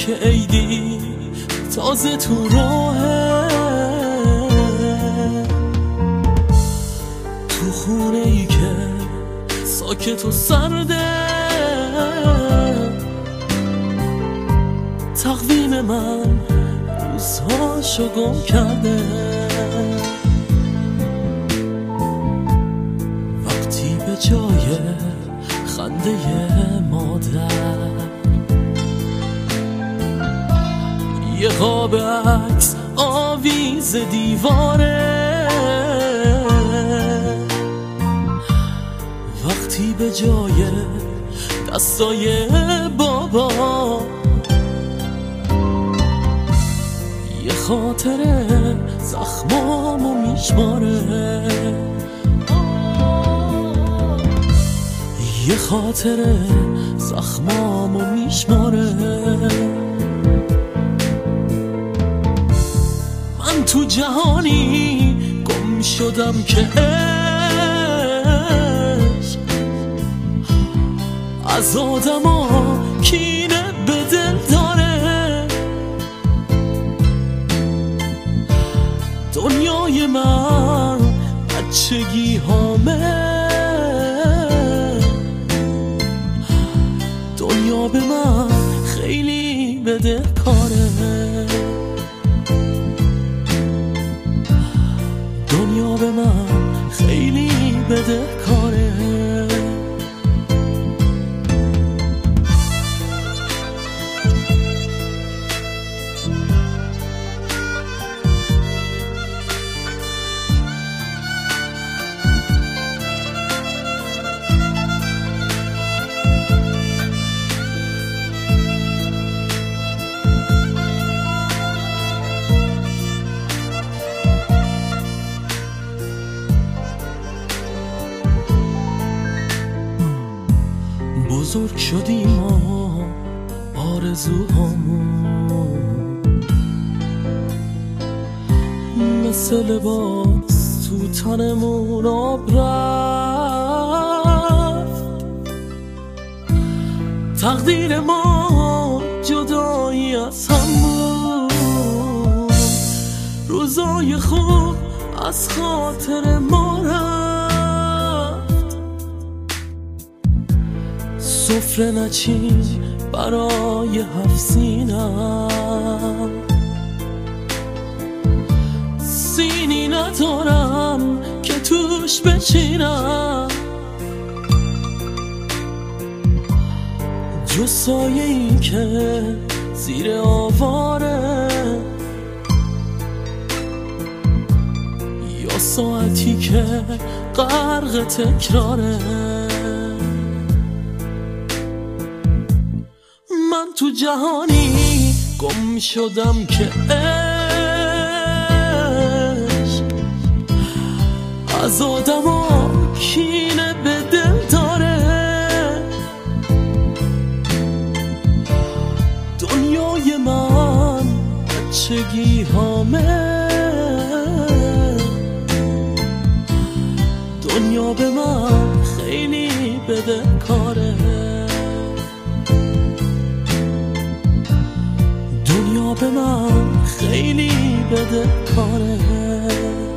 که عیدی تازه تو راهه، تو خونه ای که ساکت و سرده، تقویم من روزهاشو گم کرده. وقتی به جای خنده مادر یه قاب عکس آویز دیواره، وقتی به جای دستای بابا یه خاطره زخمامو میشماره، یه خاطره زخمامو میشماره. من تو جهانی گم شدم که عشق از آدما کینه به دل داره. دنیای من بچگی هامه، دنیا به من خیلی بدهکاره، دنیا به من خیلی بدهکاره. بزرگ شدیم و آرزوهامون مثل لباس تو تنمون آب رفت. تقدیر ما جدایی از هم بود، روزای خوب از خاطر ما رفت. سفره نچین برای 7 سینم، سینی ندارم که توش بچینم، جز سایه این که زیر آواره، یا ساعتی که غرق تکراره. من تو جهانی گم شدم که عشق از آدما کینه به دل داره. دنیای من بچگی هامه، دنیا به من خیلی بدهکاره، دنیا به من خیلی بدهکاره.